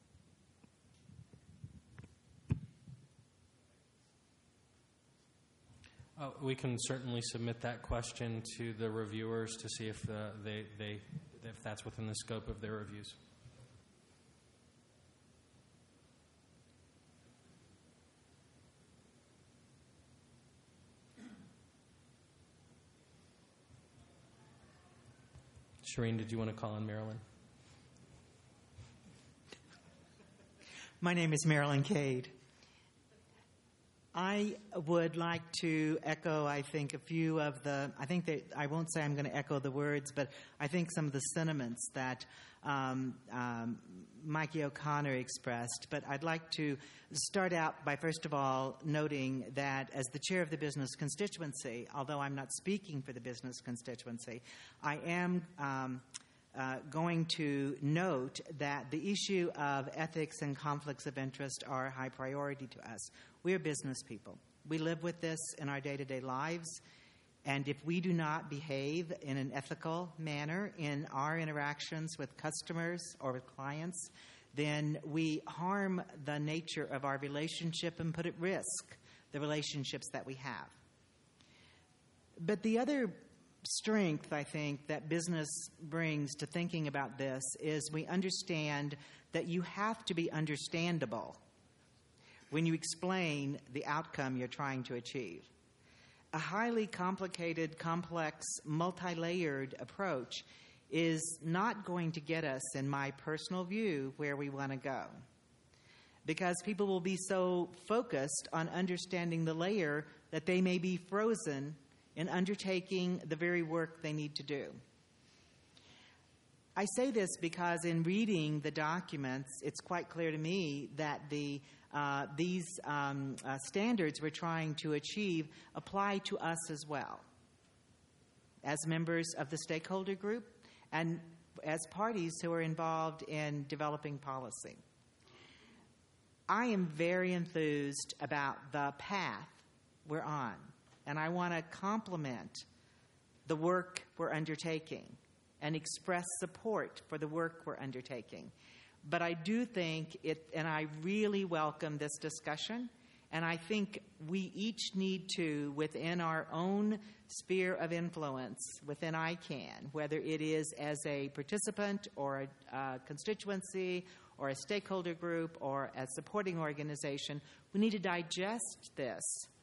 Uh, we can certainly submit that question to the reviewers to see if uh, they, they if that's within the scope of their reviews. Shireen, did you want to call on Marilyn? My name is Marilyn Cade. I would like to echo, I think, a few of the, I think that, I won't say I'm going to echo the words, but I think some of the sentiments that um, um, Mikey O'Connor expressed. But I'd like to start out by, first of all, noting that as the chair of the business constituency, although I'm not speaking for the business constituency, I am um, uh, going to note that the issue of ethics and conflicts of interest are a high priority to us. We're business people. We live with this in our day-to-day lives, and if we do not behave in an ethical manner in our interactions with customers or with clients, then we harm the nature of our relationship and put at risk the relationships that we have. But the other strength, I think, that business brings to thinking about this is we understand that you have to be understandable when you explain the outcome you're trying to achieve. A highly complicated, complex, multi-layered approach is not going to get us, in my personal view, where we want to go. Because people will be so focused on understanding the layer that they may be frozen in undertaking the very work they need to do. I say this because in reading the documents, it's quite clear to me that the uh, these um, uh, standards we're trying to achieve apply to us as well, as members of the stakeholder group and as parties who are involved in developing policy. I am very enthused about the path we're on, and I want to compliment the work we're undertaking and express support for the work we're undertaking. But I do think it, and I really welcome this discussion, and I think we each need to, within our own sphere of influence, within I CAN, whether it is as a participant or a uh, constituency or a stakeholder group or a supporting organization, we need to digest this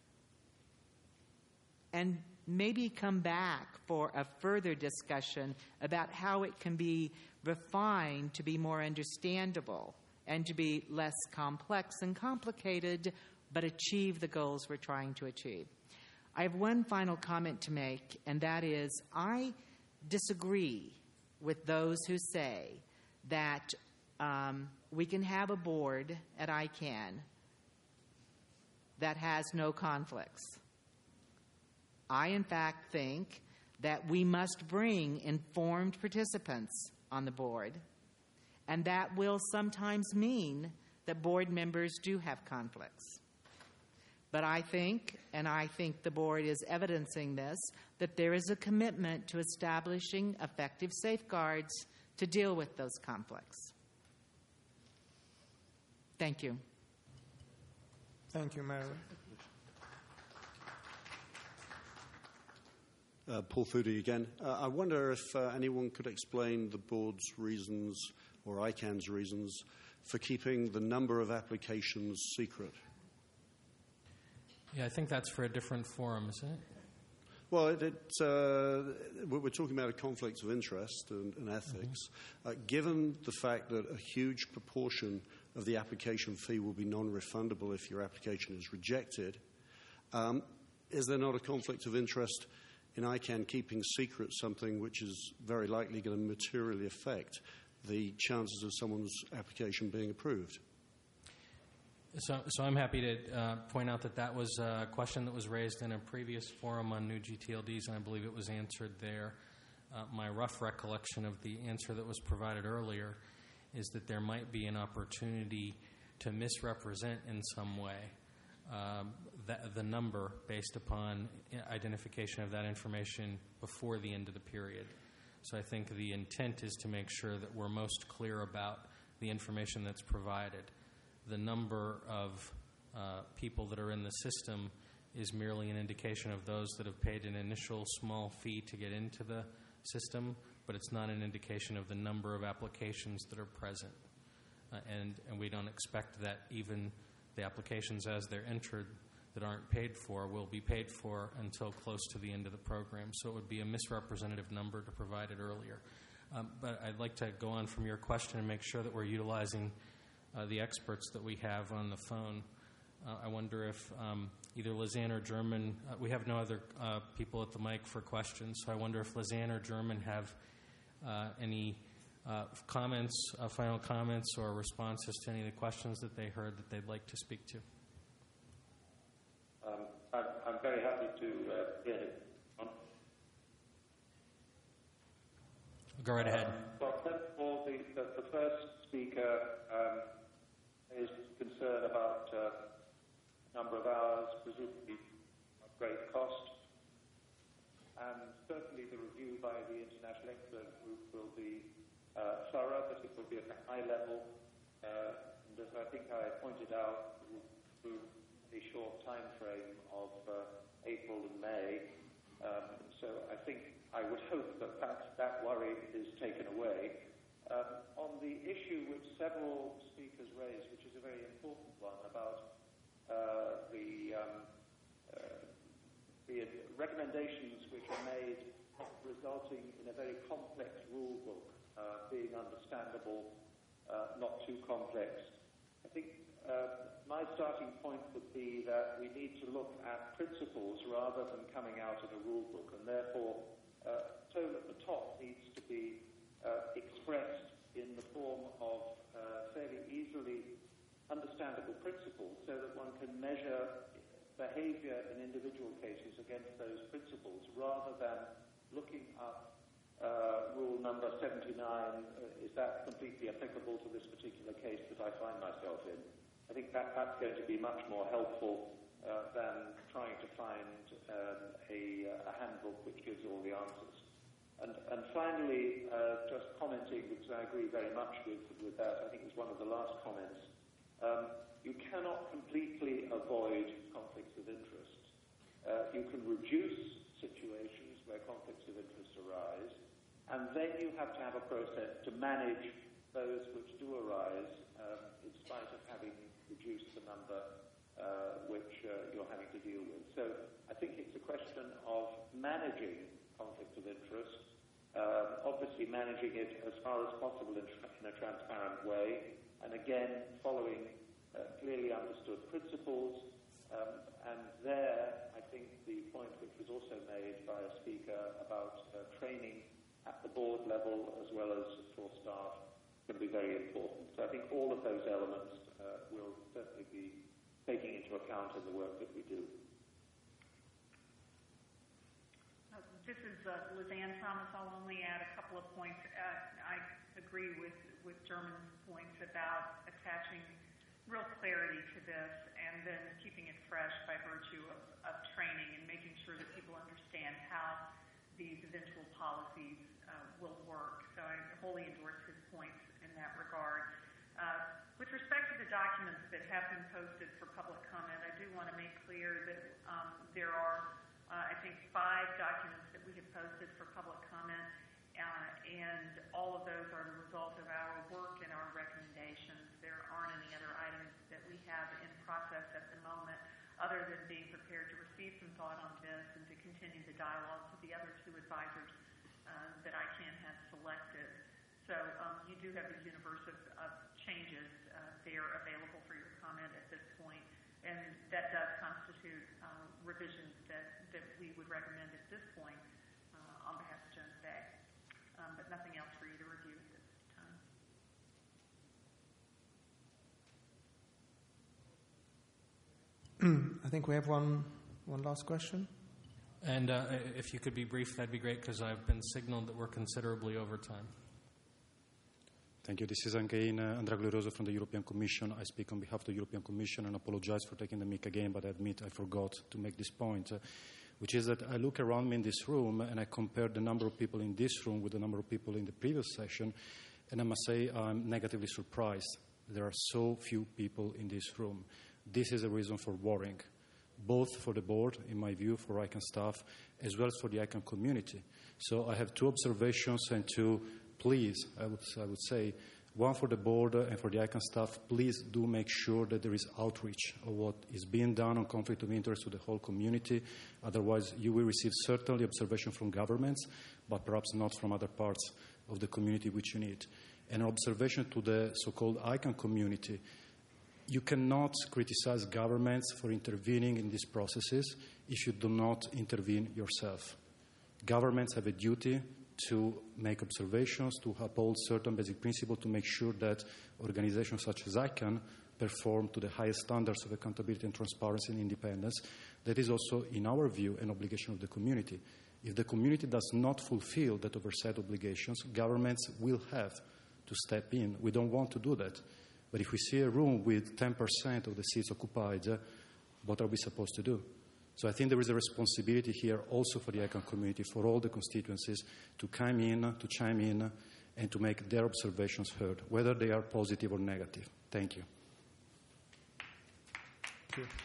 and maybe come back for a further discussion about how it can be refined to be more understandable and to be less complex and complicated, but achieve the goals we're trying to achieve. I have one final comment to make, and that is I disagree with those who say that um, we can have a board at I CAN that has no conflicts. I, in fact, think that we must bring informed participants on the board, and that will sometimes mean that board members do have conflicts. But I think, and I think the board is evidencing this, that there is a commitment to establishing effective safeguards to deal with those conflicts. Thank you. Thank you, Mary. Uh, Paul Foody again. Uh, I wonder if uh, anyone could explain the board's reasons, or I CAN's reasons, for keeping the number of applications secret. Yeah, I think that's for a different forum, isn't it? Well, it, it, uh, we're talking about a conflict of interest and, and ethics. Mm-hmm. Uh, given the fact that a huge proportion of the application fee will be non-refundable if your application is rejected, um, is there not a conflict of interest in I CAN keeping secret something which is very likely going to materially affect the chances of someone's application being approved? So, so I'm happy to uh, point out that that was a question that was raised in a previous forum on new G T L Ds, and I believe it was answered there. Uh, my rough recollection of the answer that was provided earlier is that there might be an opportunity to misrepresent in some way um, the, the number based upon identification of that information before the end of the period. So I think the intent is to make sure that we're most clear about the information that's provided. The number of uh, people that are in the system is merely an indication of those that have paid an initial small fee to get into the system, but it's not an indication of the number of applications that are present. Uh, and, and we don't expect that even the applications as they're entered that aren't paid for will be paid for until close to the end of the program. So it would be a misrepresentative number to provide it earlier. Um, but I'd like to go on from your question and make sure that we're utilizing Uh, the experts that we have on the phone. Uh, I wonder if um, either Lizanne or German, uh, we have no other uh, people at the mic for questions, so I wonder if Lizanne or German have uh, any uh, comments, uh, final comments or responses to any of the questions that they heard that they'd like to speak to. Um, I'm, I'm very happy to uh, hear it. Go right ahead. Um, well, first of all, the, the, the first speaker um, is concerned about uh, number of hours, presumably of great cost. And certainly the review by the International Expert Group will be uh, thorough, but it will be at a high level. Uh, and as I think I pointed out, through a short time frame of uh, April and May. Um, so I think I would hope that that, that worry is taken away. Um, on the issue which several speakers raised, which is a very important one, about uh, the, um, uh, the recommendations which are made resulting in a very complex rule book, uh, being understandable, uh, not too complex. I think uh, my starting point would be that we need to look at principles rather than coming out of a rule book, and therefore uh, tone at the top needs to be uh, expressed in the form of uh, fairly easily understandable principles so that one can measure behavior in individual cases against those principles rather than looking up uh, rule number seventy-nine, uh, is that completely applicable to this particular case that I find myself in? I think that that's going to be much more helpful uh, than trying to find um, a, a handbook which gives all the answers. And, and finally, uh, just commenting, because I agree very much with, with that, I think it was one of the last comments, um, you cannot completely avoid conflicts of interest. Uh, you can reduce situations where conflicts of interest arise, and then you have to have a process to manage those which do arise, um, in spite of having reduced the number uh, which uh, you're having to deal with. So I think it's a question of managing conflict of interest, um, obviously managing it as far as possible in, tra- in a transparent way, and again following uh, clearly understood principles. Um, and there, I think the point which was also made by a speaker about uh, training at the board level as well as for staff can be very important. So I think all of those elements uh, will certainly be taking into account in the work that we do. This is uh, Lizanne Thomas. I'll only add a couple of points. Uh, I agree with, with German's points about attaching real clarity to this, and and then keeping it fresh by virtue of, of training and making sure that people understand how these eventual policies uh, will work. So I wholly endorse his points in that regard. Uh, with respect to the documents that have been posted for public comment, I do want to make clear that um, there are, uh, I think, five documents that we have posted for public comment, uh, and all of those are the result of our work and our recommendations. There aren't any other items that we have in process at the moment, other than being prepared to receive some thought on this and to continue the dialogue with the other two advisors uh, that I can have selected. So um, you do have a universe of, of changes uh, there available for your comment at this point, and that does constitute uh, revisions that, that we would recommend at this point uh, on behalf of Jones Day, um, but nothing else for you to review at this time. I think we have one, one last question. And uh, if you could be brief, that'd be great, because I've been signaled that we're considerably over time. Thank you. This is again uh, Andrea Glorioso from the European Commission. I speak on behalf of the European Commission and apologize for taking the mic again, but I admit I forgot to make this point, uh, which is that I look around me in this room and I compare the number of people in this room with the number of people in the previous session, and I must say I'm negatively surprised. There are so few people in this room. This is a reason for worrying, both for the board, in my view, for I CAN staff, as well as for the I CAN community. So I have two observations and two please, I would, I would say, one for the board and for the I CAN staff, please do make sure that there is outreach of what is being done on conflict of interest to the whole community. Otherwise, you will receive certainly observation from governments, but perhaps not from other parts of the community which you need. And an observation to the so-called I CAN community. You cannot criticize governments for intervening in these processes if you do not intervene yourself. Governments have a duty to make observations, to uphold certain basic principles, to make sure that organizations such as I CAN perform to the highest standards of accountability and transparency and independence. That is also, in our view, an obligation of the community. If the community does not fulfill that oversight obligations, governments will have to step in. We don't want to do that. But if we see a room with ten percent of the seats occupied, uh, what are we supposed to do? So I think there is a responsibility here also for the I CAN community, for all the constituencies, to come in, to chime in, and to make their observations heard, whether they are positive or negative. Thank you. Thank you.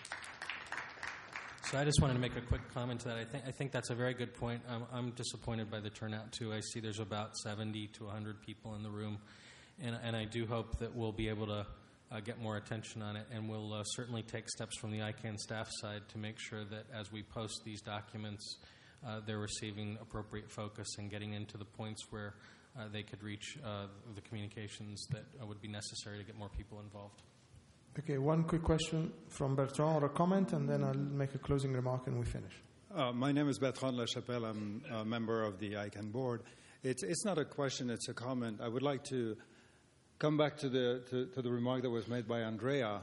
So I just wanted to make a quick comment to that. I think I think that's a very good point. I'm, I'm disappointed by the turnout, too. I see there's about seventy to one hundred people in the room, and, and I do hope that we'll be able to Uh, get more attention on it, and we'll uh, certainly take steps from the I CAN staff side to make sure that as we post these documents, uh, they're receiving appropriate focus and getting into the points where uh, they could reach uh, the communications that uh, would be necessary to get more people involved. Okay, one quick question from Bertrand or a comment, and then I'll make a closing remark and we finish. Uh, my name is Bertrand Lachapelle. I'm a member of the I CAN board. It's, it's not a question, it's a comment. I would like to come back to the, to, to the remark that was made by Andrea.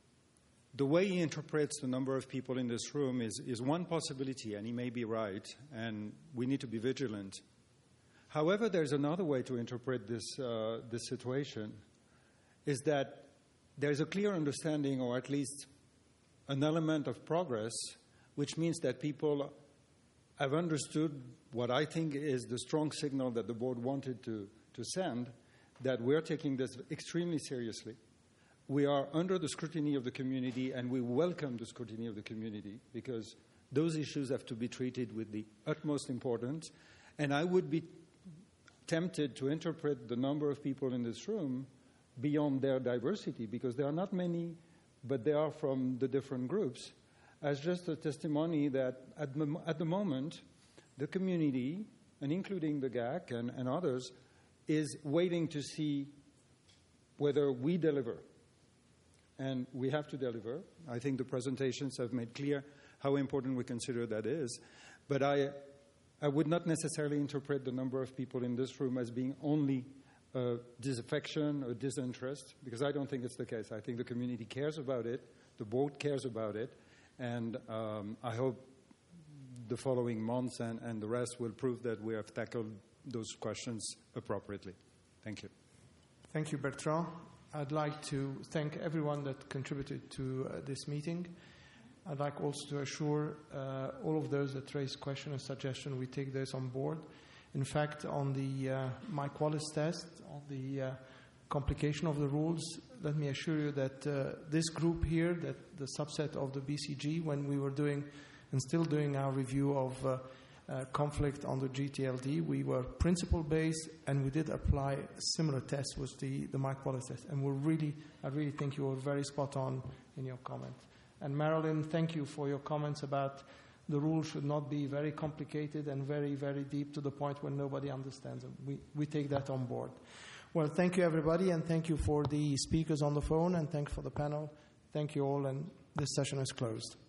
The way he interprets the number of people in this room is, is one possibility, and he may be right, and we need to be vigilant. However, there's another way to interpret this, uh, this situation, is that there's a clear understanding, or at least an element of progress, which means that people have understood what I think is the strong signal that the board wanted to, to send, that we're taking this extremely seriously. We are under the scrutiny of the community, and we welcome the scrutiny of the community, because those issues have to be treated with the utmost importance. And I would be tempted to interpret the number of people in this room beyond their diversity, because there are not many, but they are from the different groups, as just a testimony that at the, at the moment, the community, and including the G A C and, and others, is waiting to see whether we deliver. And we have to deliver. I think the presentations have made clear how important we consider that is. But I, I would not necessarily interpret the number of people in this room as being only uh, disaffection or disinterest, because I don't think it's the case. I think the community cares about it, the board cares about it, and um, I hope the following months and, and the rest will prove that we have tackled those questions appropriately. Thank you. Thank you, Bertrand. I'd like to thank everyone that contributed to uh, this meeting. I'd like also to assure uh, all of those that raised questions and suggestions, we take those on board. In fact, on the uh, Mike Wallace test, on the uh, complication of the rules, let me assure you that uh, this group here, that the subset of the B C G, when we were doing and still doing our review of uh, uh, conflict on the G T L D, we were principle-based, and we did apply a similar test with the, the Mike Wallace test. And we're really, I really think you were very spot on in your comment. And Marilyn, thank you for your comments about the rules should not be very complicated and very, very deep to the point where nobody understands them. We, we take that on board. Well, thank you, everybody, and thank you for the speakers on the phone, and thank you for the panel. Thank you all, and this session is closed.